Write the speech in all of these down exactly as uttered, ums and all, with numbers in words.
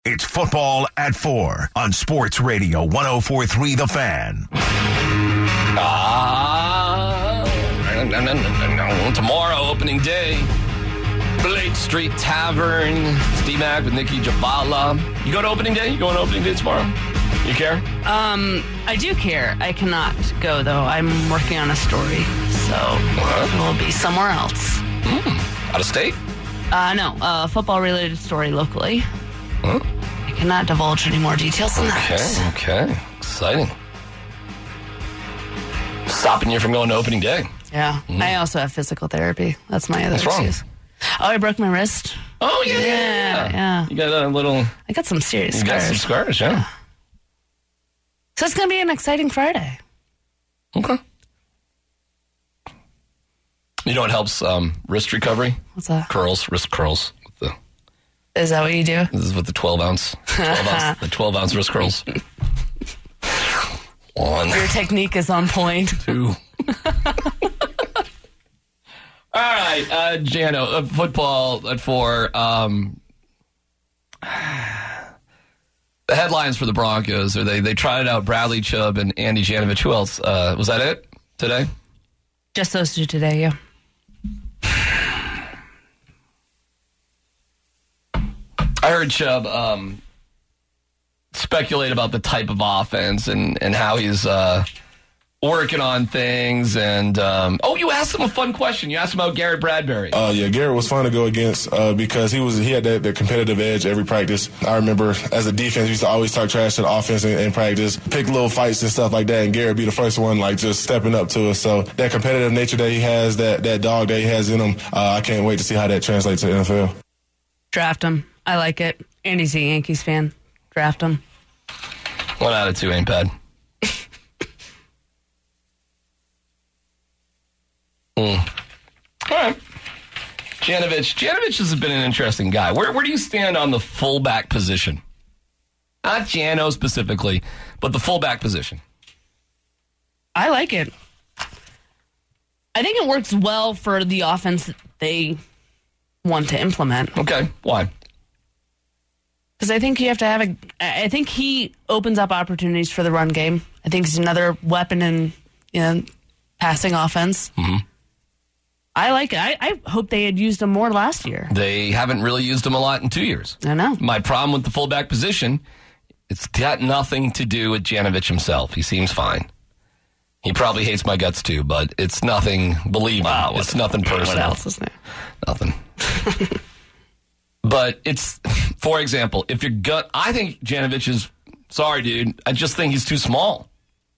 It's Football at four on Sports Radio one oh four point three The Fan. Ah, no, no, no, no. Tomorrow, opening day, Blake Street Tavern, Steve Mack with Nikki Javala. You go to opening day? You going to opening day tomorrow? You care? Um, I do care. I cannot go, though. I'm working on a story, so What? it will be somewhere else. Mm, out of state? Uh, no, a football-related story locally. Huh? I cannot divulge any more details than that. Okay, okay. Exciting. Stopping you from going to opening day. Yeah. Mm. I also have physical therapy. That's my other What's wrong? excuse. Oh, I broke my wrist. Oh, yeah. Yeah, yeah. You got a little... I got some serious You got scars. some scars, yeah. So it's going to be an exciting Friday. Okay. You know what helps um, wrist recovery? What's that? Curls, wrist curls. With the, Is that what you do? this is with the twelve ounce, twelve ounce, the twelve ounce wrist curls. One, Your technique is on point. two. All right, uh, Jano, uh, football at four. Um, the headlines for the Broncos are they they trotted out Bradley Chubb and Andy Janovich. Who else? Uh, was that it today? Just those two today, yeah. I heard Chubb um, speculate about the type of offense and, and how he's uh, working on things. And um, oh, you asked him a fun question. You asked him about Garrett Bradbury. Uh, yeah, Garrett was fun to go against uh, because he was he had that, that competitive edge every practice. I remember as a defense, we used to always talk trash to the offense in, in practice, pick little fights and stuff like that, and Garrett be the first one like just stepping up to us. So that competitive nature that he has, that that dog that he has in him, uh, I can't wait to see how that translates to the N F L. Draft him. I like it. Andy's a Yankees fan. Draft him. One out of two ain't bad. mm. All right. Janovich. Janovich has been an interesting guy. Where where do you stand on the fullback position? Not Jano specifically, but the fullback position. I like it. I think it works well for the offense that they want to implement. Okay. Why? Because I think you have to have a. I think he opens up opportunities for the run game. I think he's another weapon in, you know, passing offense. Mm-hmm. I like it. I, I hope they had used him more last year. They haven't really used him a lot in two years. I know. My problem with the fullback position, it's got nothing to do with Janovich himself. He seems fine. He probably hates my guts too, but it's nothing. Believe me, Wow, it's nothing personal. What else is there? Nothing. But it's, for example, if your gut, I think Janovich is, sorry, dude, I just think he's too small.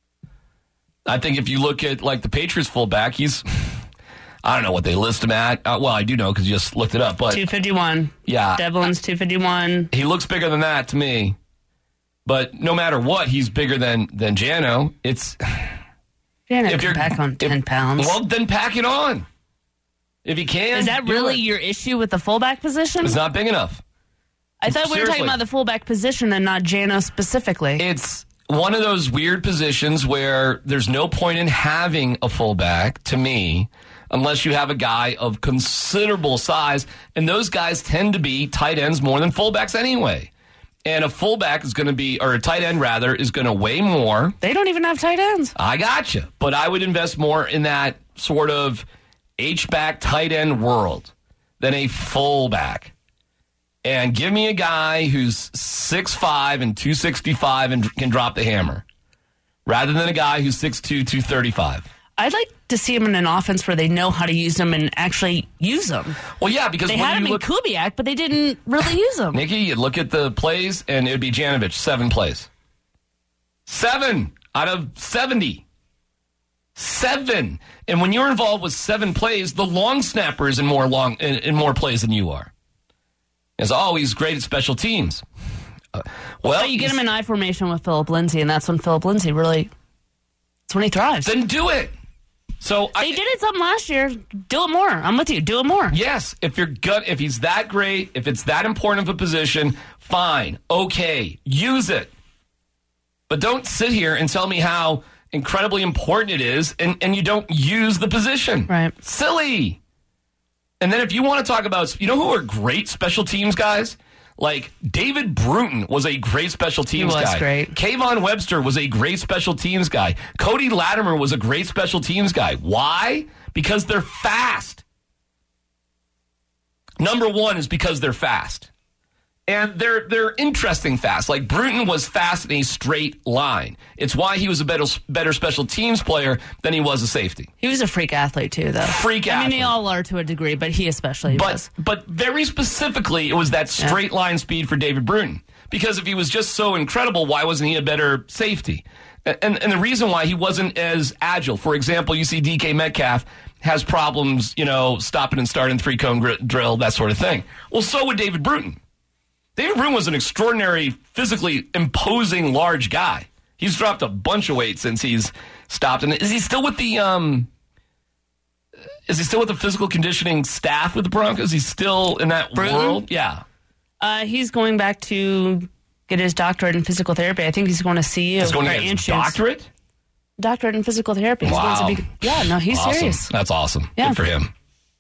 I think if you look at, like, the Patriots fullback, he's, I don't know what they list him at. Uh, well, I do know because you just looked it up. But two fifty-one. Yeah. Devlin's two fifty-one. He looks bigger than that to me. But no matter what, he's bigger than, than Jano. It's, Janet if can you're pack on ten if, pounds. Well, then pack it on. If he can. Is that do really it. your issue with the fullback position? It's not big enough. I thought we were Seriously. talking about the fullback position and not Jano specifically. It's one of those weird positions where there's no point in having a fullback, to me, unless you have a guy of considerable size. And those guys tend to be tight ends more than fullbacks anyway. And a fullback is going to be, or a tight end rather, is going to weigh more. They don't even have tight ends. I got you. But I would invest more in that sort of H-back tight end world than a fullback. And give me a guy who's six five and two sixty-five and can drop the hammer, rather than a guy who's six two, two thirty-five. I'd like to see him in an offense where they know how to use them and actually use them. Well, yeah, because They when had him you in look, Kubiak, but they didn't really use him. Nikki, you look at the plays, and it would be Janovich, seven plays. Seven out of seventy. Seven. And when you're involved with seven plays, the long snapper is in more long in, in more plays than you are. As oh, he's great at special teams. Uh, well, But you get him in I formation with Philip Lindsay, and that's when Philip Lindsay really, that's when he thrives. then do it. So They I, did it some last year. Do it more. I'm with you. Do it more. Yes, if you're gut, if he's that great, if it's that important of a position, fine, okay, use it. But don't sit here and tell me how incredibly important it is, and, and you don't use the position. Right. Silly. And then if you want to talk about, you know who are great special teams guys? Like, David Bruton was a great special teams He was guy. great. Kayvon Webster was a great special teams guy. Cody Latimer was a great special teams guy. Why? Because they're fast. Number one is because they're fast. And they're they're interesting fast. Like, Bruton was fast in a straight line. It's why he was a better better special teams player than he was a safety. He was a freak athlete, too, though. Freak I mean, athlete. they all are to a degree, but he especially But was. but very specifically, it was that straight line speed for David Bruton. Because if he was just so incredible, why wasn't he a better safety? And and the reason why he wasn't as agile. For example, you see D K Metcalf has problems, you know, stopping and starting three cone gr- drill, that sort of thing. Well, so would David Bruton. David Bruton was an extraordinary, physically imposing, large guy. He's dropped a bunch of weight since he's stopped. And is he still with the um? Is he still with the physical conditioning staff with the Broncos? He's still in that Bruton? world. Yeah, Uh, he's going back to get his doctorate in physical therapy. I think he's going to C U. he's going to or get his Anschutz. doctorate. Doctorate in physical therapy. He's Wow. going to be, yeah, no, he's Awesome. serious. That's awesome. Yeah. Good for him.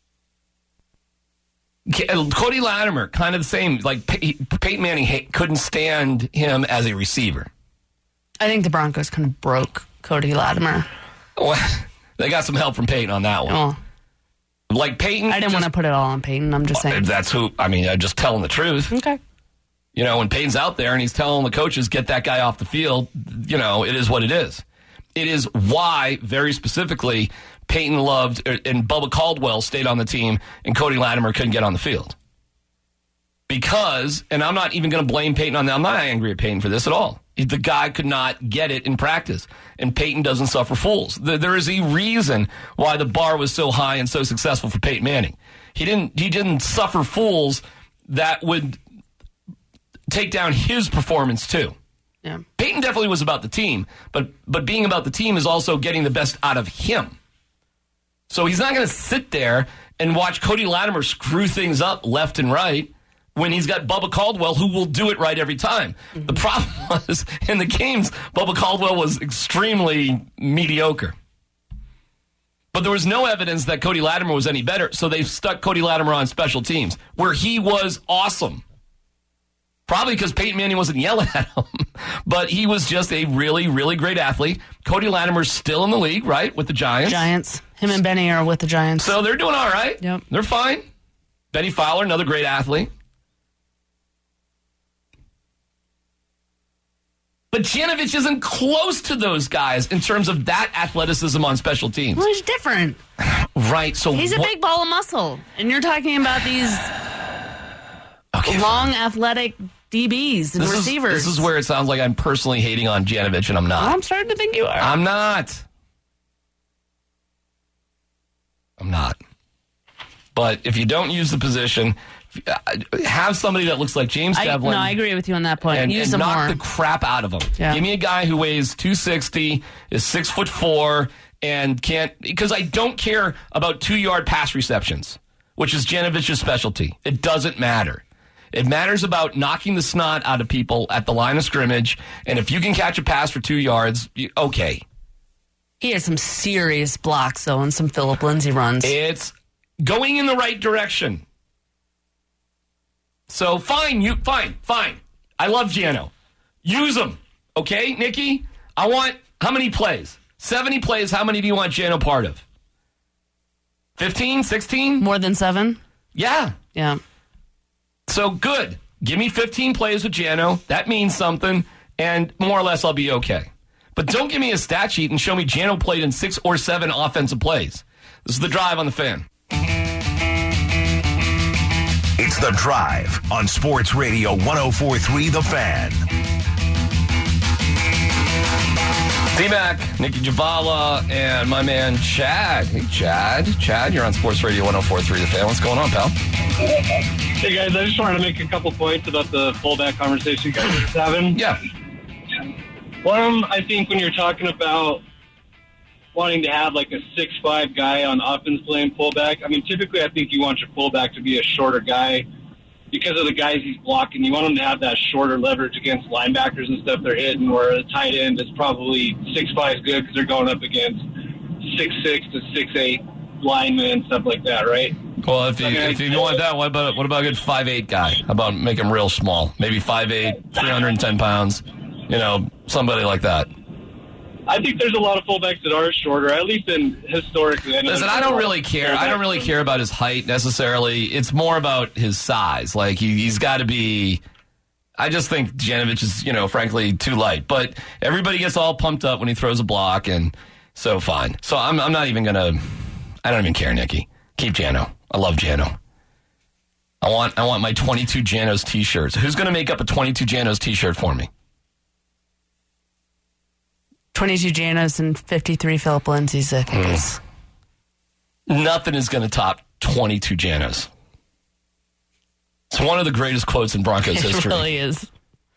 Cody Latimer, kind of the same. Like, Pey- Peyton Manning ha- couldn't stand him as a receiver. I think the Broncos kind of broke Cody Latimer. Well, they got some help from Peyton on that one. Oh, Like, Peyton. I didn't want to put it all on Peyton. I'm just saying. That's who. I mean, I'm just telling the truth. Okay. You know, when Peyton's out there and he's telling the coaches, get that guy off the field, you know, it is what it is. It is why, very specifically, Peyton loved, and Bubba Caldwell stayed on the team, and Cody Latimer couldn't get on the field. Because, and I'm not even going to blame Peyton on that. I'm not angry at Peyton for this at all. The guy could not get it in practice, and Peyton doesn't suffer fools. There is a reason why the bar was so high and so successful for Peyton Manning. He didn't. He didn't suffer fools that would take down his performance too. Yeah. Peyton definitely was about the team, but but being about the team is also getting the best out of him. So he's not going to sit there and watch Cody Latimer screw things up left and right when he's got Bubba Caldwell, who will do it right every time. Mm-hmm. The problem was, in the games, Bubba Caldwell was extremely mediocre. But there was no evidence that Cody Latimer was any better, so they stuck Cody Latimer on special teams, where he was awesome. Probably because Peyton Manning wasn't yelling at him, but he was just a really, really great athlete. Cody Latimer's still in the league, right, with the Giants. Giants. Him and Benny are with the Giants. So they're doing all right. Yep. They're fine. Benny Fowler, another great athlete. But Janovich isn't close to those guys in terms of that athleticism on special teams. Well, he's different. Right. So He's a what- big ball of muscle. And you're talking about these okay, long, athletic D Bs and this receivers. Is, this is where it sounds like I'm personally hating on Janovich, and I'm not. I'm starting to think you are. I'm not. I'm not. But if you don't use the position, have somebody that looks like James I, Devlin. no, I agree with you on that point. And, Use and them knock more. the crap out of him. Yeah. Give me a guy who weighs two sixty, is six foot four, and can't. Because I don't care about two yard pass receptions, which is Janovich's specialty. It doesn't matter. It matters about knocking the snot out of people at the line of scrimmage, and if you can catch a pass for two yards, you, okay. He had some serious blocks, though, and some Philip Lindsay runs. It's going in the right direction. So fine, you fine, fine. I love Jano. Use him, okay, Nikki? I want how many plays? seventy plays. How many do you want Jano part of? fifteen, sixteen? More than seven? Yeah. Yeah. So good. Give me fifteen plays with Jano. That means something, and more or less I'll be okay. But don't give me a stat sheet and show me Jano played in six or seven offensive plays. This is The Drive on The Fan. It's The Drive on Sports Radio one oh four point three The Fan. D-Mac, Nikki Javala, and my man Chad. Hey, Chad. Chad, you're on Sports Radio one oh four point three The Fan. What's going on, pal? Hey, guys, I just wanted to make a couple points about the fullback conversation you guys are just having. Yeah. One, I think when you're talking about wanting to have like a six five guy on offense playing fullback, I mean, typically I think you want your fullback to be a shorter guy because of the guys he's blocking. You want him to have that shorter leverage against linebackers and stuff they're hitting, where a tight end is probably six five is good because they're going up against six six to six eight linemen and stuff like that, right? Well, if you if you want that, what about what about a good five eight guy? How about make him real small? Maybe five eight, three hundred ten pounds. You know, somebody like that. I think there's a lot of fullbacks that are shorter, at least in historically. I Listen, I don't really care. I don't really care about his height necessarily. It's more about his size. Like, he, he's got to be... I just think Janovich is, you know, frankly, too light. But everybody gets all pumped up when he throws a block, and so fine. So I'm, I'm not even going to... I don't even care, Nikki. Keep Jano. I love Jano. I want, I want my twenty-two Janos T-shirts. Who's going to make up a twenty-two Janos T-shirt for me? twenty-two Janos and fifty-three Philip Lindsay's, I think. Mm. Nothing is going to top twenty-two Janos. It's one of the greatest quotes in Broncos it history. It really is.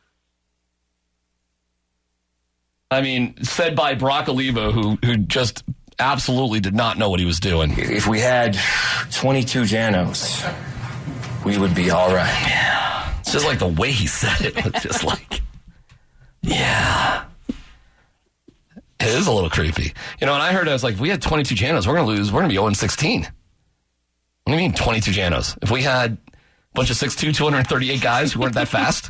I mean, said by Brock Olivo, who who just absolutely did not know what he was doing. If we had twenty-two Janos, we would be all right. Yeah. It's just like the way he said it was just like, yeah. It is a little creepy. You know, and I heard, I was like, if we had twenty-two Janos, we're going to lose. We're going to be oh and sixteen. What do you mean twenty-two Janos? If we had a bunch of six two, two hundred thirty-eight guys who weren't that fast?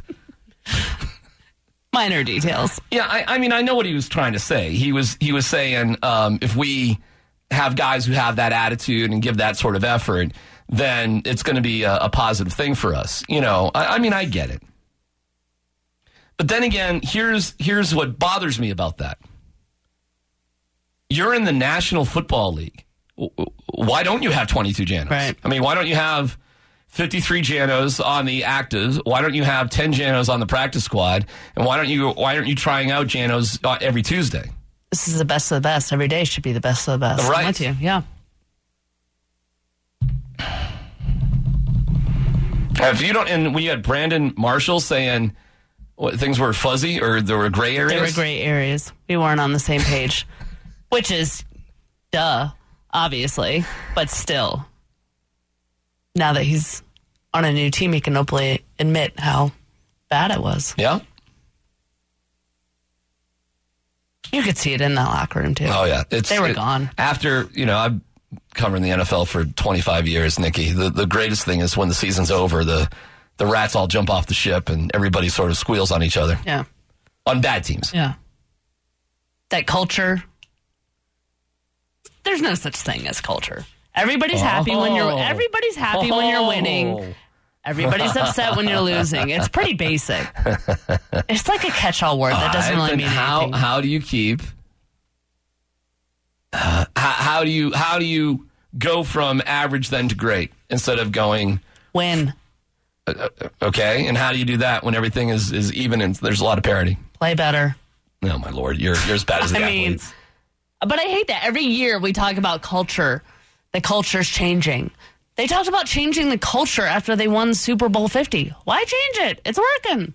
Minor details. Yeah, I, I mean, I know what he was trying to say. He was he was saying um, if we have guys who have that attitude and give that sort of effort, then it's going to be a, a positive thing for us. You know, I, I mean, I get it. But then again, here's here's what bothers me about that. You're in the National Football League. Why don't you have twenty-two Janos? Right. I mean, why don't you have fifty-three Janos on the actives? Why don't you have ten Janos on the practice squad? And why don't you why aren't you trying out Janos every Tuesday? This is the best of the best. Every day should be the best of the best. Right. I'm with you. Yeah. If you don't, and we had Brandon Marshall saying what, things were fuzzy or there were gray areas. There were gray areas. We weren't on the same page. Which is, duh, obviously, but still. Now that he's on a new team, he can openly admit how bad it was. Yeah. You could see it in that locker room, too. Oh, yeah. It's, they were it, gone. After, you know, I've covered the N F L for twenty-five years, Nikki. The, the greatest thing is when the season's over, the, the rats all jump off the ship and everybody sort of squeals on each other. Yeah. On bad teams. Yeah. That culture... There's no such thing as culture. Everybody's oh. happy when you're. Everybody's happy oh. when you're winning. Everybody's upset when you're losing. It's pretty basic. It's like a catch-all word that doesn't really mean how, anything. How do you keep? Uh, how, how do you how do you go from average then to great instead of going win? Uh, okay, and how do you do that when everything is, is even and there's a lot of parity? Play better. Oh my Lord, you're you're as bad as the I athletes. Mean, But I hate that. Every year we talk about culture. The culture's changing. They talked about changing the culture after they won Super Bowl fifty. Why change it? It's working.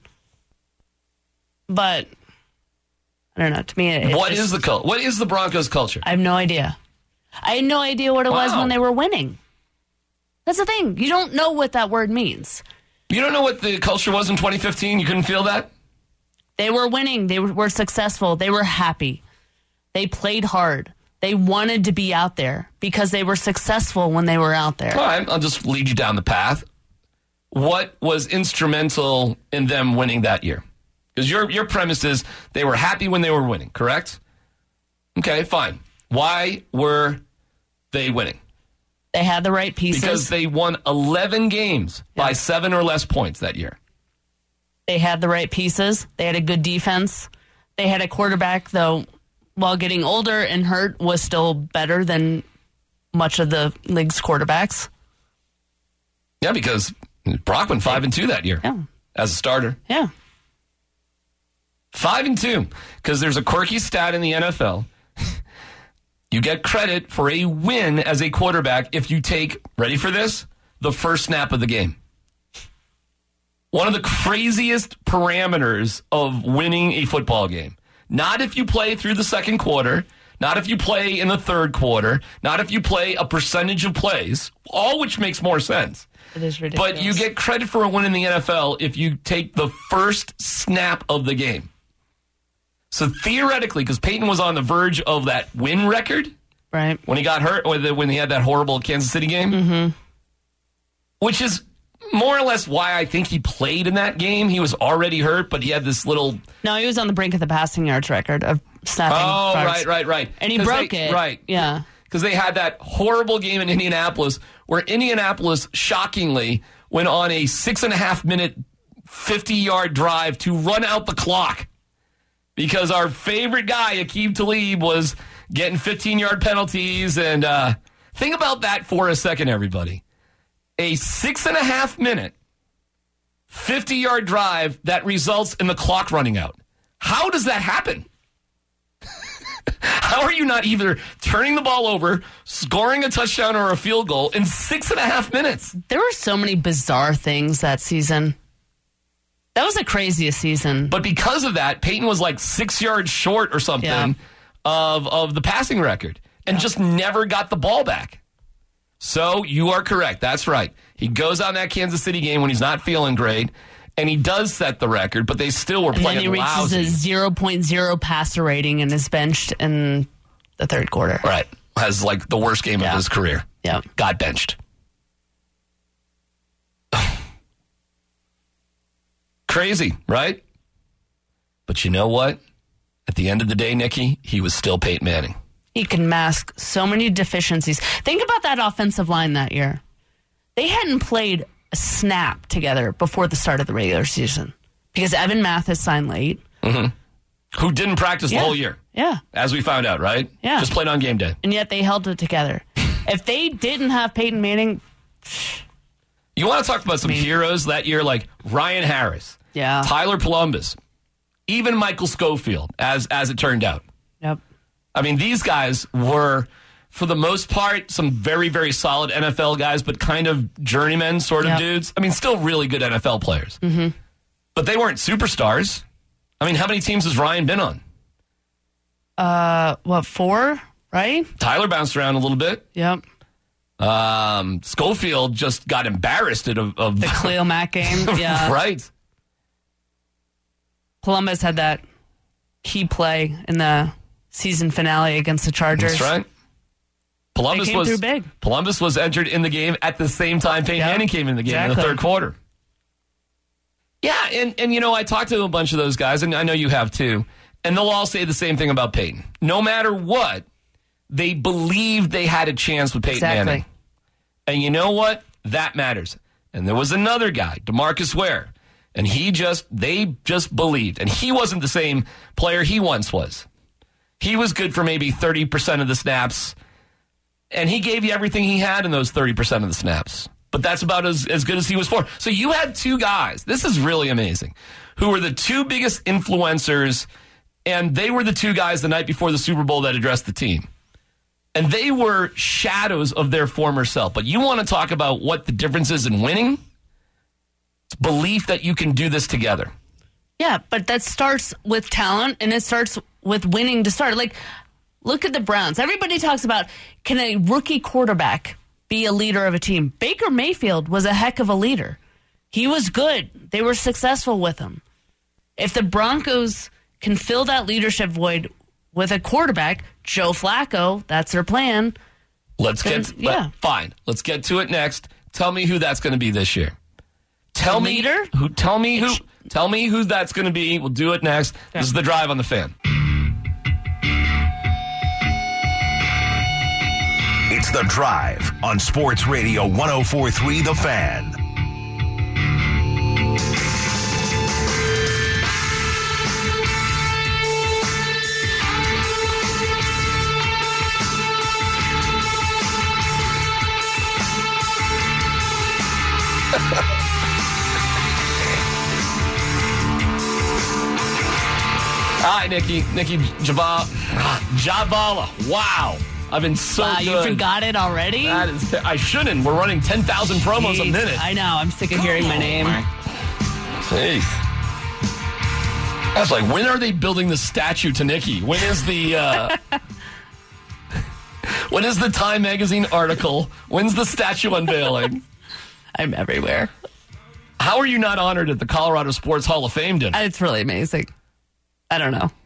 But, I don't know. To me, it, What just, is the cult? What is the Broncos culture? I have no idea. I had no idea what it wow. was when they were winning. That's the thing. You don't know what that word means. You don't know what the culture was in twenty fifteen? You couldn't feel that? They were winning. They were successful. They were happy. They played hard. They wanted to be out there because they were successful when they were out there. All right, I'll just lead you down the path. What was instrumental in them winning that year? Because your your premise is they were happy when they were winning, correct? Okay, fine. Why were they winning? They had the right pieces. Because they won eleven games yeah. by seven or less points that year. They had the right pieces. They had a good defense. They had a quarterback, though, while getting older and hurt, was still better than much of the league's quarterbacks. Yeah, because Brock went five and two that year yeah. as a starter. Yeah, five and two. Because there's a quirky stat in the N F L. You get credit for a win as a quarterback if you take, ready for this, the first snap of the game. One of the craziest parameters of winning a football game. Not if you play through the second quarter, not if you play in the third quarter, not if you play a percentage of plays, all which makes more sense. It is ridiculous. But you get credit for a win in the N F L if you take the first snap of the game. So theoretically, because Peyton was on the verge of that win record, right? When he got hurt, or the, when he had that horrible Kansas City game, mm-hmm. which is more or less why I think he played in that game. He was already hurt, but he had this little... No, he was on the brink of the passing yards record of snapping. Oh, yards. right, right, right. And he broke they, it. Right. Yeah. Because they had that horrible game in Indianapolis where Indianapolis, shockingly, went on a six and a half minute, fifty-yard drive to run out the clock because our favorite guy, Aqib Talib, was getting fifteen-yard penalties. And uh, think about that for a second, everybody. A six and a half minute, fifty-yard drive that results in the clock running out. How does that happen? How are you not either turning the ball over, scoring a touchdown or a field goal in six and a half minutes? There were so many bizarre things that season. That was the craziest season. But because of that, Peyton was like six yards short or something Yeah. of, of the passing record and Yeah. just never got the ball back. So you are correct. That's right. He goes out in that Kansas City game when he's not feeling great, and he does set the record, but they still were And playing then he reaches lousy. a zero point zero passer rating and is benched in the third quarter. Right. Has like the worst game Yeah. of his career. Yeah. Got benched. Crazy, right? But you know what? At the end of the day, Nikki, he was still Peyton Manning. He can mask so many deficiencies. Think about that offensive line that year. They hadn't played a snap together before the start of the regular season because Evan Mathis signed late. Who didn't practice Yeah. the whole year, Yeah. as we found out, right? Yeah. Just played on game day. And yet they held it together. If they didn't have Peyton Manning, You want to talk about some heroes that year, like Ryan Harris, yeah. Tyler Columbus, even Michael Schofield, as as it turned out. Yep. I mean, these guys were, for the most part, some very, very solid N F L guys, but kind of journeymen sort of Yep. dudes. I mean, still really good N F L players. Mm-hmm. But they weren't superstars. I mean, how many teams has Ryan been on? Uh, what, four, right? Tyler bounced around a little bit. Yep. Um, Schofield just got embarrassed of, of The Khalil Mack game. Yeah. right. Columbus had that key play in the season finale against the Chargers. That's right. Columbus They came was through big. Columbus was entered in the game at the same time Peyton Yep. Manning came in the game in the Exactly. third quarter. Yeah, and, and you know, I talked to a bunch of those guys, and I know you have too, and they'll all say the same thing about Peyton. No matter what, they believed they had a chance with Peyton Exactly. Manning. And you know what? That matters. And there was another guy, DeMarcus Ware, and he just, they just believed. And he wasn't the same player he once was. He was good for maybe thirty percent of the snaps, and he gave you everything he had in those thirty percent of the snaps. But that's about as, as good as he was for. So you had two guys, this is really amazing, who were the two biggest influencers, and they were the two guys the night before the Super Bowl that addressed the team. And they were shadows of their former self. But you want to talk about what the difference is in winning? It's belief that you can do this together. Yeah, but that starts with talent, and it starts with winning to start. Like, look at the Browns. Everybody talks about, can a rookie quarterback be a leader of a team? Baker Mayfield was a heck of a leader. He was good. They were successful with him. If the Broncos can fill that leadership void with a quarterback, Joe Flacco, that's their plan. Let's Then, get yeah. let- fine. Let's get to it next. Tell me who that's going to be this year. Tell A me leader? who. Tell me who. Tell me who that's going to be. We'll do it next. Yeah. This is The Drive on the Fan. It's The Drive on Sports Radio one oh four point three The Fan. Hi, Nikki. Nikki Javala. Javala. Wow. I've been so Wow, good. you forgot it already? That is. I shouldn't. We're running ten thousand promos a Jeez, minute. I know. I'm sick of hearing my name. Jeez. I was like, when are they building the statue to Nikki? When is the uh, when is the Time Magazine article? When's the statue unveiling? I'm everywhere. How are you not honored at the Colorado Sports Hall of Fame dinner? It's really amazing. I don't know.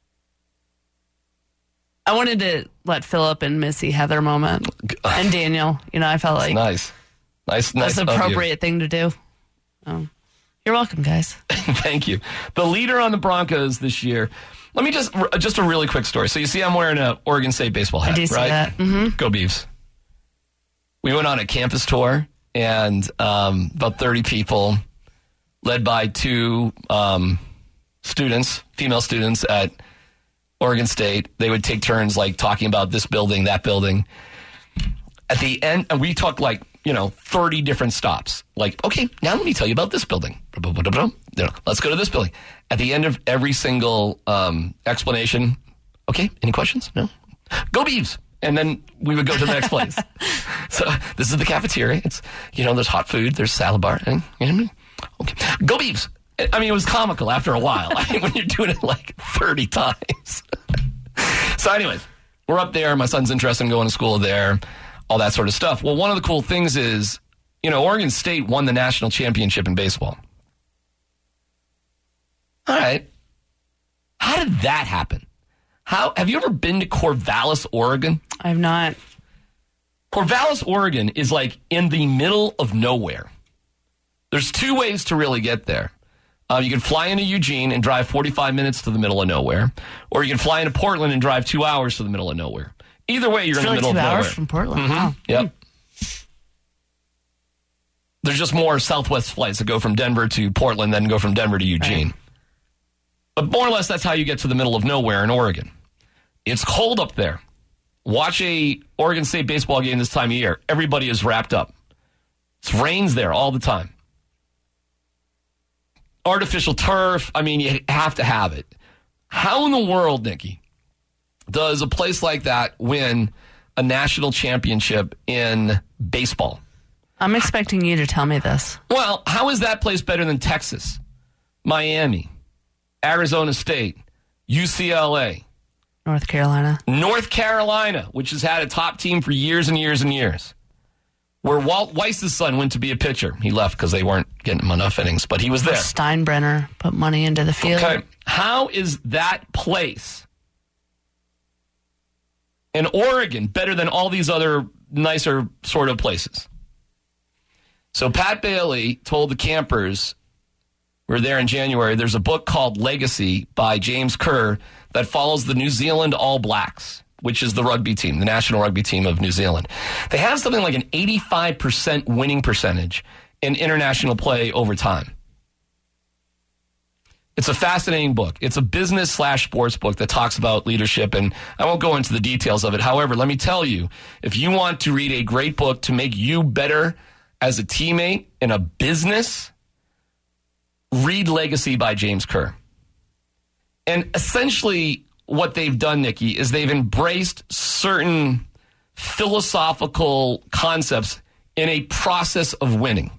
I wanted to let Philip and Missy have their moment. And Daniel. You know, I felt like Nice. Nice, nice. That's of an you. appropriate thing to do. Oh. You're welcome, guys. Thank you. The leader on the Broncos this year. Let me just, just a really quick story. So you see I'm wearing a Oregon State baseball hat, I do see right? that. Mm-hmm. Go Beavs. We went on a campus tour, and um, about thirty people, led by two um, students, female students at Oregon State. They would take turns, like, talking about this building, that building. At the end, and we talked, like, you know, thirty different stops. Like, okay, now let me tell you about this building. Let's go to this building. At the end of every single um, explanation, okay, any questions? No? Go Beavs. And then we would go to the next place. So this is the cafeteria. It's, you know, there's hot food, there's salad bar. And, you know, okay, Go Beavs. I mean, it was comical after a while. I mean, when you're doing it like thirty times. So anyways, we're up there. My son's interested in going to school there, all that sort of stuff. Well, one of the cool things is, you know, Oregon State won the national championship in baseball. All right. How did that happen? How have you ever been to Corvallis, Oregon? I have not. Corvallis, Oregon is like in the middle of nowhere. There's two ways to really get there. Uh, you can fly into Eugene and drive forty-five minutes to the middle of nowhere, or you can fly into Portland and drive two hours to the middle of nowhere. Either way, you're it's in the really middle two of hours nowhere. from Portland. Mm-hmm. Wow. Yep. There's just more Southwest flights that go from Denver to Portland than go from Denver to Eugene. Right. But more or less, that's how you get to the middle of nowhere in Oregon. It's cold up there. Watch a Oregon State baseball game this time of year. Everybody is wrapped up. It rains there all the time. Artificial turf. I mean, you have to have it. How in the world, Nikki, does a place like that win a national championship in baseball? I'm expecting you to tell me this. Well, how is that place better than Texas, Miami, Arizona State, U C L A? North Carolina. North Carolina, which has had a top team for years and years and years. Where Walt Weiss's son went to be a pitcher. He left because they weren't getting him enough innings, but he was there. Steinbrenner put money into the field. Okay. How is that place in Oregon better than all these other nicer sort of places? So Pat Bailey told the campers, we were there in January, there's a book called Legacy by James Kerr that follows the New Zealand All Blacks, which is the rugby team, the national rugby team of New Zealand. They have something like an eighty-five percent winning percentage in international play over time. It's a fascinating book. It's a business slash sports book that talks about leadership, and I won't go into the details of it. However, let me tell you, if you want to read a great book to make you better as a teammate in a business, read Legacy by James Kerr. And essentially what they've done, Nikki, is they've embraced certain philosophical concepts in a process of winning.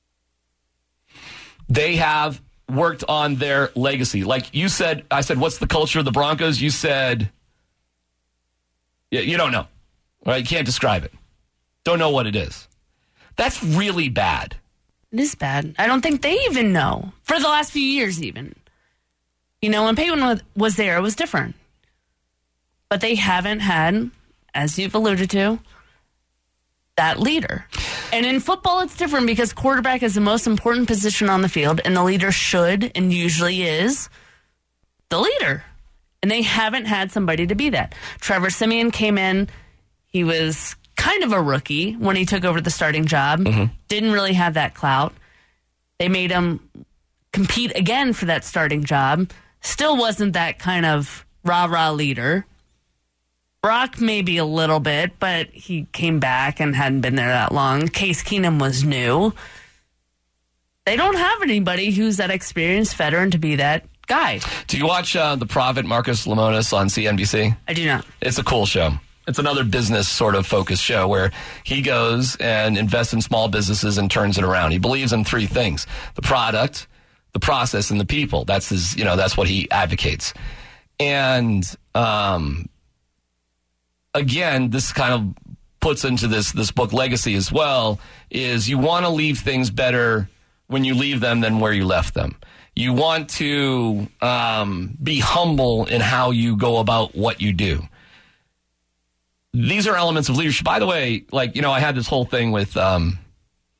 They have worked on their legacy. Like you said, I said, what's the culture of the Broncos? You said, you, you don't know. Right? You can't describe it. Don't know what it is. That's really bad. It is bad. I don't think they even know. For the last few years, even. You know, when Peyton was there, it was different. But they haven't had, as you've alluded to, that leader. And in football, it's different because quarterback is the most important position on the field, and the leader should and usually is the leader. And they haven't had somebody to be that. Trevor Siemian came in. He was kind of a rookie when he took over the starting job. Mm-hmm. Didn't really have that clout. They made him compete again for that starting job. Still wasn't that kind of rah-rah leader. Brock maybe a little bit, but he came back and hadn't been there that long. Case Keenum was new. They don't have anybody who's that experienced veteran to be that guy. Do you watch uh, The Prophet, Marcus Lemonis on C N B C? I do not. It's a cool show. It's another business sort of focused show where he goes and invests in small businesses and turns it around. He believes in three things: the product, the process, and the people. That's his, you know, that's what he advocates. And um, again, this kind of puts into this this book Legacy as well, is you want to leave things better when you leave them than where you left them. You want to um, be humble in how you go about what you do. These are elements of leadership. By the way, like, you know, I had this whole thing with um,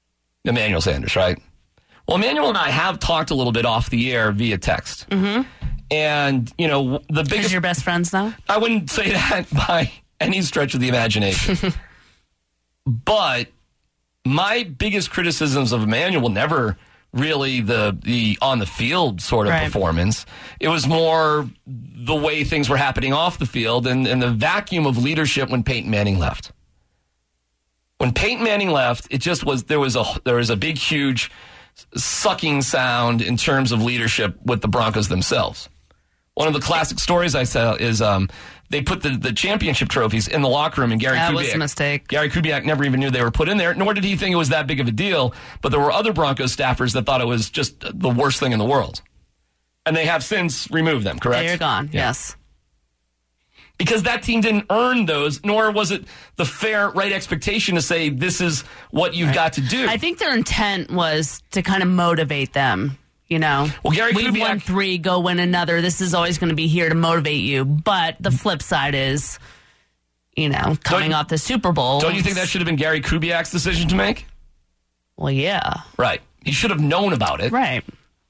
Emmanuel Sanders, right? Well, Emmanuel and I have talked a little bit off the air via text. Mm-hmm. And, you know, the biggest... Is your best friends now? I wouldn't say that by any stretch of the imagination. But my biggest criticisms of Emmanuel never really the the on the field sort of right. performance. It was more the way things were happening off the field and, and the vacuum of leadership when Peyton Manning left. When Peyton Manning left, it just was there was a there was a big, huge sucking sound in terms of leadership with the Broncos themselves. One of the classic stories I tell is um, they put the, the championship trophies in the locker room, and Gary that Kubiak, was a mistake. Gary Kubiak never even knew they were put in there, nor did he think it was that big of a deal. But there were other Broncos staffers that thought it was just the worst thing in the world. And they have since removed them, correct? They're gone, Yeah. yes. Because that team didn't earn those, nor was it the fair, right expectation to say, this is what you've Right. got to do. I think their intent was to kind of motivate them, you know. Well, Gary We've Kubiak- won three, go win another. This is always going to be here to motivate you. But the flip side is, you know, coming Don't- off the Super Bowl. Don't you think that should have been Gary Kubiak's decision to make? Well, yeah. Right. He should have known about it. Right.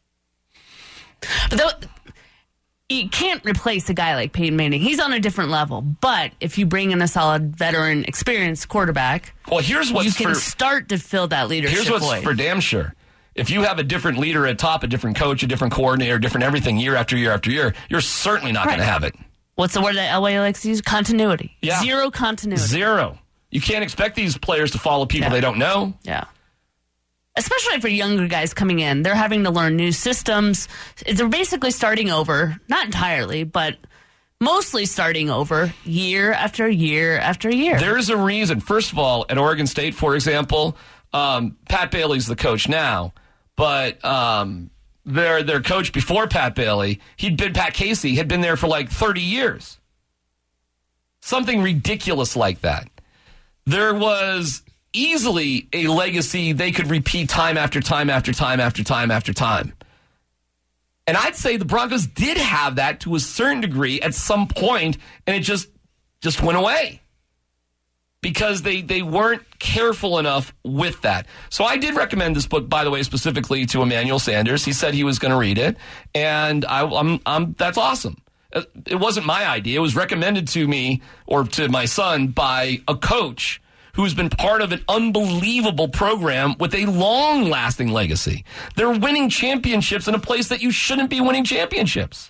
But though, you can't replace a guy like Peyton Manning. He's on a different level. But if you bring in a solid, veteran, experienced quarterback, Well, here's what's you can for, start to fill that leadership here's what's void. for damn sure. If you have a different leader at top, a different coach, a different coordinator, different everything year after year after year, you're certainly not going to Right. have it. What's the word that Elway likes to use? Continuity. Yeah. Zero continuity. Zero. You can't expect these players to follow people Yeah. they don't know. Yeah. Especially for younger guys coming in. They're having to learn new systems. They're basically starting over, not entirely, but mostly starting over year after year after year. There's a reason. First of all, at Oregon State, for example, um, Pat Bailey's the coach now, but um, their their coach before Pat Bailey, he'd been Pat Casey, had been there for like thirty years. Something ridiculous like that. There was easily a legacy they could repeat time after time after time after time after time. And I'd say the Broncos did have that to a certain degree at some point, and it just just went away because they, they weren't careful enough with that. So I did recommend this book, by the way, specifically to Emmanuel Sanders. He said he was going to read it, and I, I'm, I'm that's awesome. It wasn't my idea. It was recommended to me or to my son by a coach who's been part of an unbelievable program with a long-lasting legacy. They're winning championships in a place that you shouldn't be winning championships.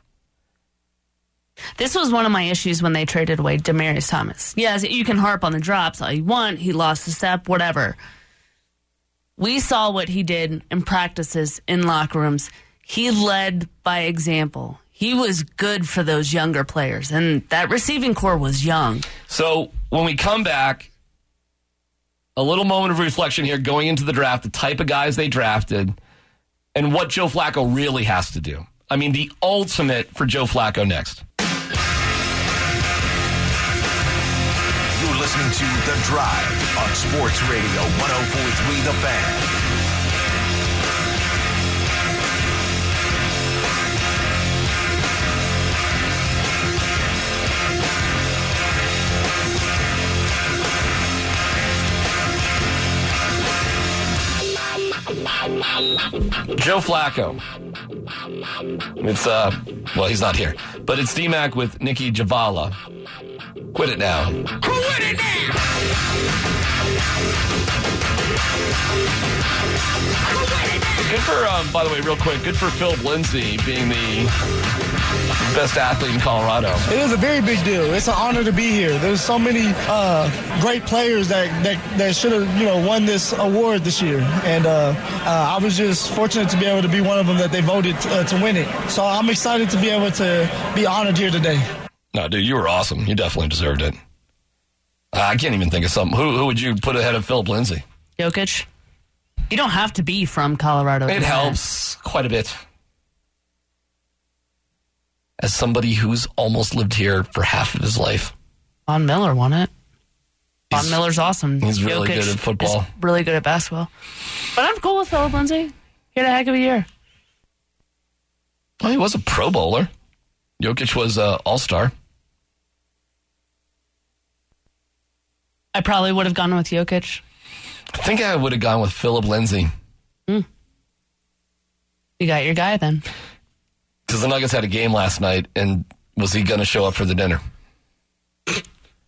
This was one of my issues when they traded away Demaryius Thomas. Yes, you can harp on the drops all you want. He lost a step, whatever. We saw what he did in practices, in locker rooms. He led by example. He was good for those younger players, and that receiving core was young. So when we come back, a little moment of reflection here going into the draft, the type of guys they drafted, and what Joe Flacco really has to do. I mean, the ultimate for Joe Flacco next. You're listening to The Drive on Sports Radio one oh four point three The Fan. Joe Flacco. It's, uh, well, he's not here, but it's D-Mac with Nikki Javala. Quit it now. Quit it Good for, um, by the way, real quick, good for Philip Lindsay being the best athlete in Colorado. It is a very big deal. It's an honor to be here. There's so many uh, great players that, that, that should have, you know, won this award this year. And uh, uh, I was just fortunate to be able to be one of them that they voted uh, to win it. So I'm excited to be able to be honored here today. No, dude, you were awesome. You definitely deserved it. Uh, I can't even think of something. Who, who would you put ahead of Philip Lindsay? Jokic. You don't have to be from Colorado. It helps quite a bit. As somebody who's almost lived here for half of his life. Von Miller won it. Von He's- Miller's awesome. he's really Jokic good at football. is really good at basketball. But I'm cool with Philip Lindsay. He had a heck of a year. Well, he was a Pro Bowler. Jokic was uh, All-Star. I probably would have gone with Jokic. I think I would have gone with Philip Lindsay. Mm. You got your guy then. Because the Nuggets had a game last night, and was he going to show up for the dinner? How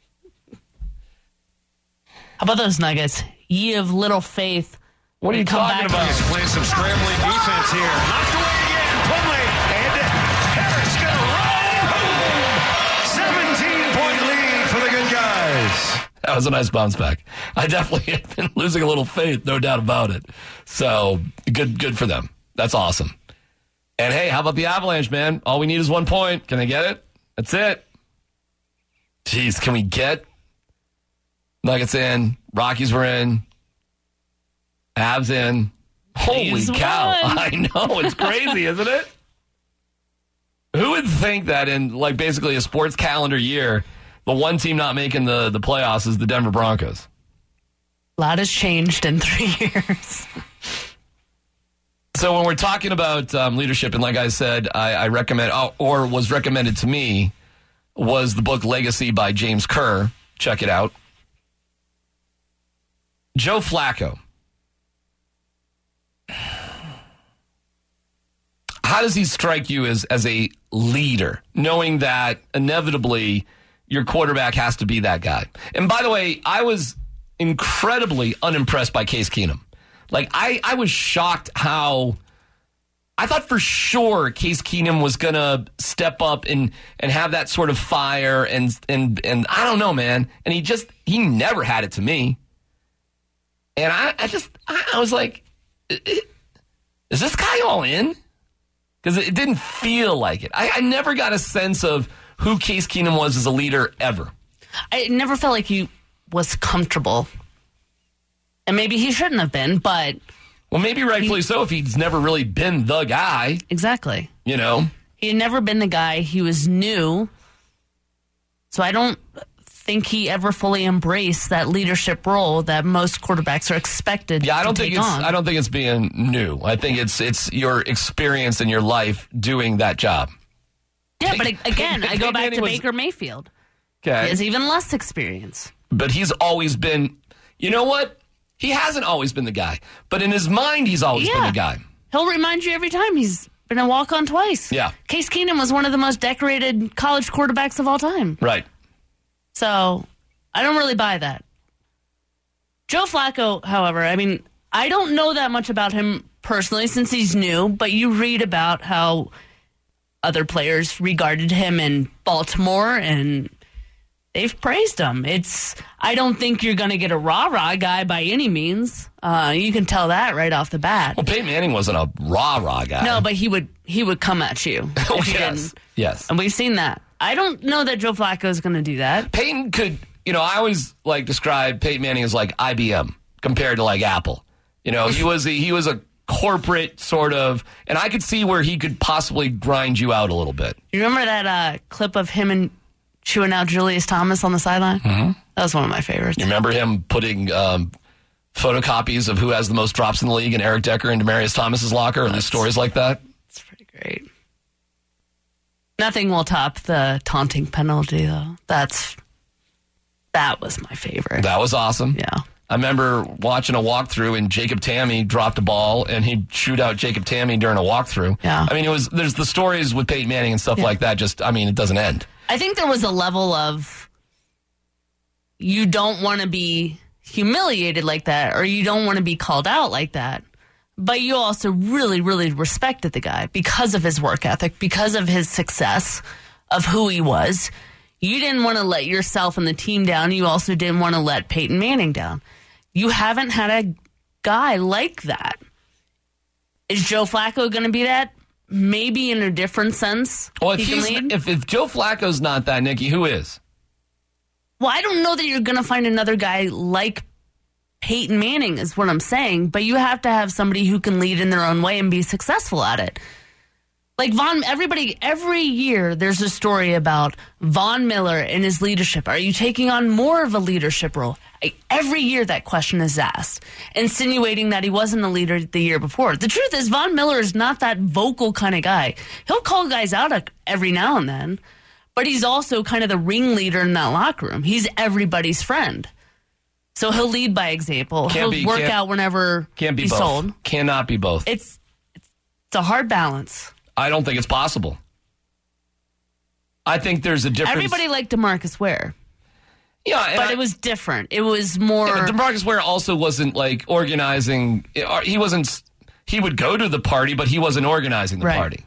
about those Nuggets? Ye of little faith. What are you Come talking back about? He's playing some scrambling defense here. Knocked away again. Plumlee. And Harris going to roll. seventeen-point lead for the good guys. That was a nice bounce back. I definitely have been losing a little faith, no doubt about it. So, good good for them. That's awesome. And hey, how about the Avalanche, man? All we need is one point. Can they get it? That's it. Jeez, can we get Nuggets in? Rockies were in. Avs in. Holy He's cow. won. I know. It's crazy, isn't it? Who would think that in, like, basically a sports calendar year, the one team not making the, the playoffs is the Denver Broncos? A lot has changed in three years. So when we're talking about um, leadership, and like I said, I, I recommend, oh, or was recommended to me, was the book Legacy by James Kerr. Check it out. Joe Flacco. How does he strike you as, as a leader, knowing that inevitably your quarterback has to be that guy? And by the way, I was incredibly unimpressed by Case Keenum. Like, I, I was shocked how I thought for sure Case Keenum was going to step up and, and have that sort of fire. And, and, and I don't know, man. And he just, he never had it to me. And I, I just, I was like, is this guy all in? Because it didn't feel like it. I, I never got a sense of who Case Keenum was as a leader ever. I never felt like he was comfortable. And maybe he shouldn't have been, but... Well, maybe rightfully he, so if he's never really been the guy. Exactly. You know? He had never been the guy. He was new. So I don't think he ever fully embraced that leadership role that most quarterbacks are expected yeah, I don't to think take it's on. I don't think it's being new. I think it's it's your experience in your life doing that job. Yeah, but again, I go back Manning to was, Baker Mayfield. Okay. He has even less experience. But he's always been, you know what? He hasn't always been the guy. But in his mind, he's always yeah. been the guy. He'll remind you every time he's been a walk-on twice. Yeah. Case Keenum was one of the most decorated college quarterbacks of all time. Right. So I don't really buy that. Joe Flacco, however, I mean, I don't know that much about him personally since he's new, but you read about how other players regarded him in Baltimore and they've praised him. It's I don't think you're going to get a rah-rah guy by any means. Uh, you can tell that right off the bat. Well, Peyton Manning wasn't a rah-rah guy. No, but he would he would come at you oh, if you yes. didn't. Yes. And we've seen that. I don't know that Joe Flacco is going to do that. Peyton could, you know, I always like describe Peyton Manning as like I B M compared to like Apple. You know, he was a, he was a corporate sort of, and I could see where he could possibly grind you out a little bit. You remember that uh, clip of him and chewing out Julius Thomas on the sideline? Mm-hmm. That was one of my favorites. You remember him putting um, photocopies of who has the most drops in the league and Eric Decker and Demaryius Thomas's locker and the stories like that? It's pretty great. Nothing will top the taunting penalty, though. That's that was my favorite. That was awesome. Yeah. I remember watching a walkthrough and Jacob Tamme dropped a ball and he'd shoot out Jacob Tamme during a walkthrough. Yeah. I mean, it was there's the stories with Peyton Manning and stuff yeah. like that. Just, I mean, it doesn't end. I think there was a level of you don't want to be humiliated like that or you don't want to be called out like that. But you also really, really respected the guy because of his work ethic, because of his success, of who he was. You didn't want to let yourself and the team down. You also didn't want to let Peyton Manning down. You haven't had a guy like that. Is Joe Flacco going to be that? Maybe in a different sense. Well, if, he he's, can lead. if, if Joe Flacco's not that, Nikki, who is? Well, I don't know that you're going to find another guy like Peyton Manning is what I'm saying, but you have to have somebody who can lead in their own way and be successful at it. Like Von, everybody, every year there's a story about Von Miller and his leadership. Are you taking on more of a leadership role? I, every year that question is asked, insinuating that he wasn't a leader the year before. The truth is Von Miller is not that vocal kind of guy. He'll call guys out every now and then, but he's also kind of the ringleader in that locker room. He's everybody's friend. So he'll lead by example. Can't he'll be, work can't, out whenever can't be he's both. told. Cannot be both. It's, it's it's a hard balance. I don't think it's possible. I think there's a difference. Everybody liked DeMarcus Ware. Yeah, and but I, it was different. It was more. Yeah, but DeMarcus Ware also wasn't like organizing. He wasn't. He would go to the party, but he wasn't organizing the right. party.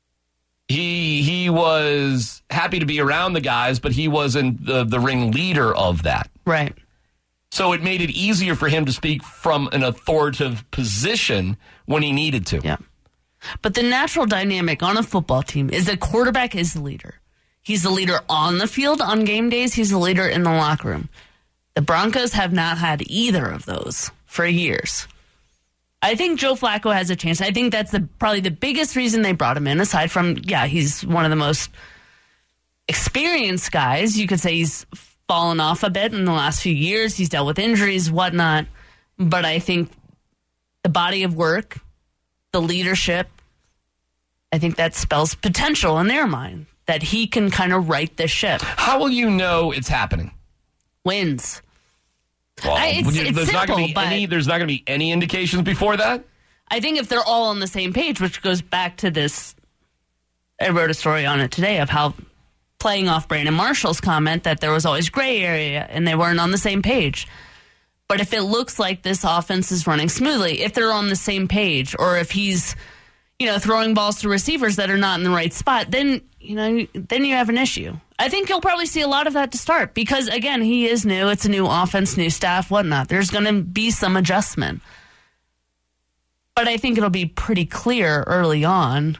He he was happy to be around the guys, but he wasn't the, the ring leader of that. Right. So it made it easier for him to speak from an authoritative position when he needed to. Yeah. But the natural dynamic on a football team is that quarterback is the leader. He's the leader on the field on game days. He's the leader in the locker room. The Broncos have not had either of those for years. I think Joe Flacco has a chance. I think that's the probably the biggest reason they brought him in, aside from, yeah, he's one of the most experienced guys. You could say he's fallen off a bit in the last few years. He's dealt with injuries, whatnot. But I think the body of work, the leadership, I think that spells potential in their mind, that he can kind of right the ship. How will you know it's happening? Wins. Well, I, it's, there's it's not simple, going to be but any. There's not going to be any indications before that. I think if they're all on the same page, which goes back to this, I wrote a story on it today of how playing off Brandon Marshall's comment that there was always gray area and they weren't on the same page. But if it looks like this offense is running smoothly, if they're on the same page, or if he's, you know, throwing balls to receivers that are not in the right spot, then, you know, then you have an issue. I think you'll probably see a lot of that to start because, again, he is new. It's a new offense, new staff, whatnot. There's going to be some adjustment. But I think it'll be pretty clear early on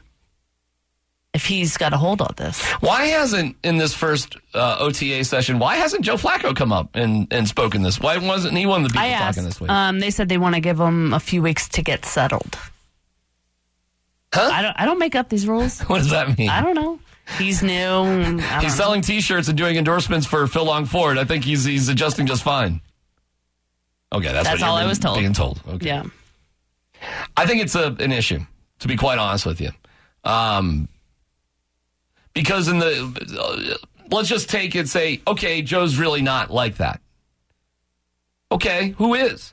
if he's got a hold of this. Why hasn't, in this first uh, O T A session, why hasn't Joe Flacco come up and, and spoken this? Why wasn't he one of the people I asked, talking this week? Um, they said they want to give him a few weeks to get settled. Huh? I don't, I don't make up these rules. What does that mean? I don't know. He's new. I don't he's know. selling T-shirts and doing endorsements for Phil Long Ford. I think he's he's adjusting just fine. Okay, that's, That's what all you're I was told. being told. Okay. Yeah. I think it's a, an issue, to be quite honest with you. Um, because in the, uh, let's just take it and say, okay, Joe's really not like that. Okay, who is?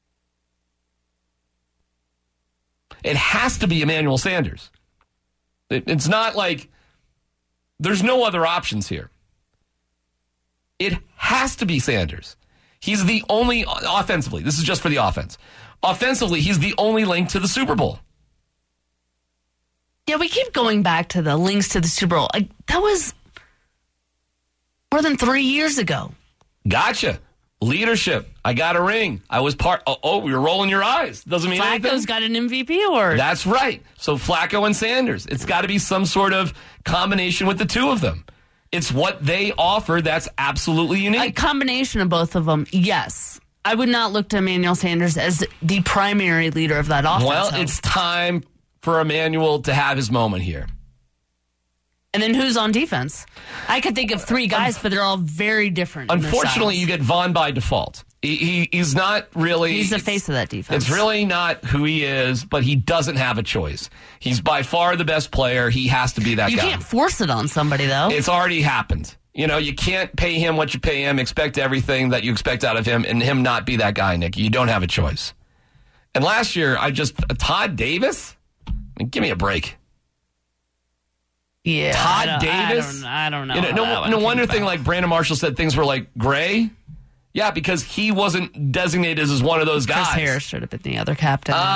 It has to be Emmanuel Sanders. It, it's not like there's no other options here. It has to be Sanders. He's the only, offensively, this is just for the offense. Offensively, he's the only link to the Super Bowl. Yeah, we keep going back to the links to the Super Bowl. I, that was more than three years ago. Gotcha. Leadership. I got a ring. I was part. Oh, oh you're rolling your eyes. Doesn't mean Flacco's anything. got an M V P award. That's right. So Flacco and Sanders. It's got to be some sort of combination with the two of them. It's what they offer that's absolutely unique. A combination of both of them, yes. I would not look to Emmanuel Sanders as the primary leader of that offense. Well, though. it's time for Emmanuel to have his moment here. And then who's on defense? I could think of three guys, but they're all very different. Unfortunately, you get Vaughn by default. He, he He's not really... He's the face of that defense. It's really not who he is, but he doesn't have a choice. He's by far the best player. He has to be that you guy. You can't force it on somebody, though. It's already happened. You know, you can't pay him what you pay him, expect everything that you expect out of him, and him not be that guy, Nick. You don't have a choice. And last year, I just... Todd Davis? I mean, give me a break. Yeah, Todd I Davis? I don't, I don't know. You know no no wonder thing like Brandon Marshall said things were like gray. Yeah, because he wasn't designated as one of those guys. Chris Harris should have been the other captain. Um,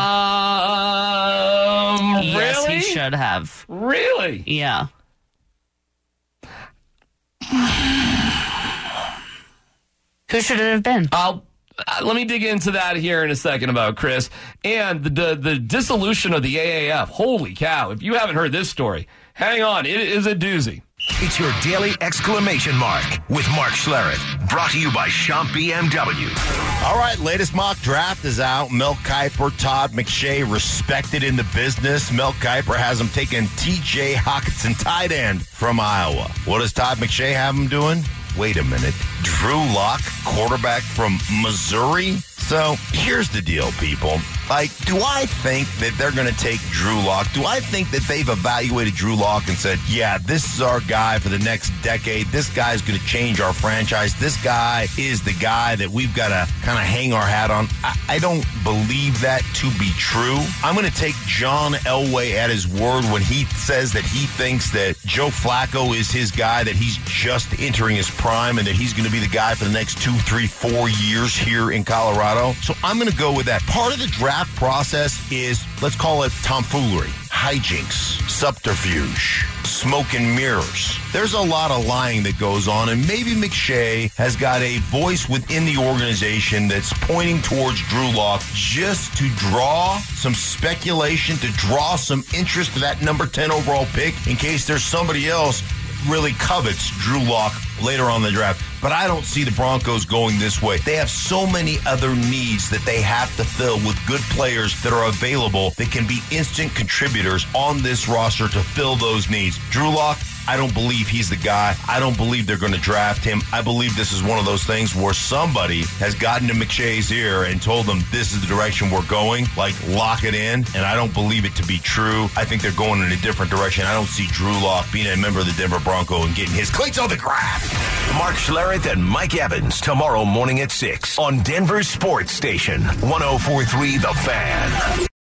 yes, really? he should have. Really? Yeah. Who should it have been? I'll uh, let me dig into that here in a second about Chris and the, the the dissolution of the A A F. Holy cow! If you haven't heard this story, hang on, it is a doozy. It's your daily exclamation mark with Mark Schlereth. Brought to you by Champ B M W. All right, latest mock draft is out. Mel Kiper, Todd McShay, respected in the business. Mel Kiper has him taking T J Hockenson, tight end from Iowa. What does Todd McShay have him doing? Wait a minute. Drew Lock, quarterback from Missouri? So here's the deal, people. Like, do I think that they're going to take Drew Lock? Do I think that they've evaluated Drew Lock and said, yeah, this is our guy for the next decade. This guy's going to change our franchise. This guy is the guy that we've got to kind of hang our hat on. I, I don't believe that to be true. I'm going to take John Elway at his word when he says that he thinks that Joe Flacco is his guy, that he's just entering his prime, and that he's going to be the guy for the next two, three, four years here in Colorado. So I'm going to go with that. Part of the draft process is, let's call it tomfoolery, hijinks, subterfuge, smoke and mirrors. There's a lot of lying that goes on, and maybe McShay has got a voice within the organization that's pointing towards Drew Lock just to draw some speculation, to draw some interest to that number ten overall pick in case there's somebody else really covets Drew Lock later on in the draft. But I don't see the Broncos going this way. They have so many other needs that they have to fill with good players that are available that can be instant contributors on this roster to fill those needs. Drew Lock, I don't believe he's the guy. I don't believe they're going to draft him. I believe this is one of those things where somebody has gotten to McShay's ear and told them this is the direction we're going, like lock it in, and I don't believe it to be true. I think they're going in a different direction. I don't see Drew Lock being a member of the Denver Bronco and getting his cleats on the ground. Mark Schlereth and Mike Evans tomorrow morning at six on Denver Sports Station, one oh four point three The Fan.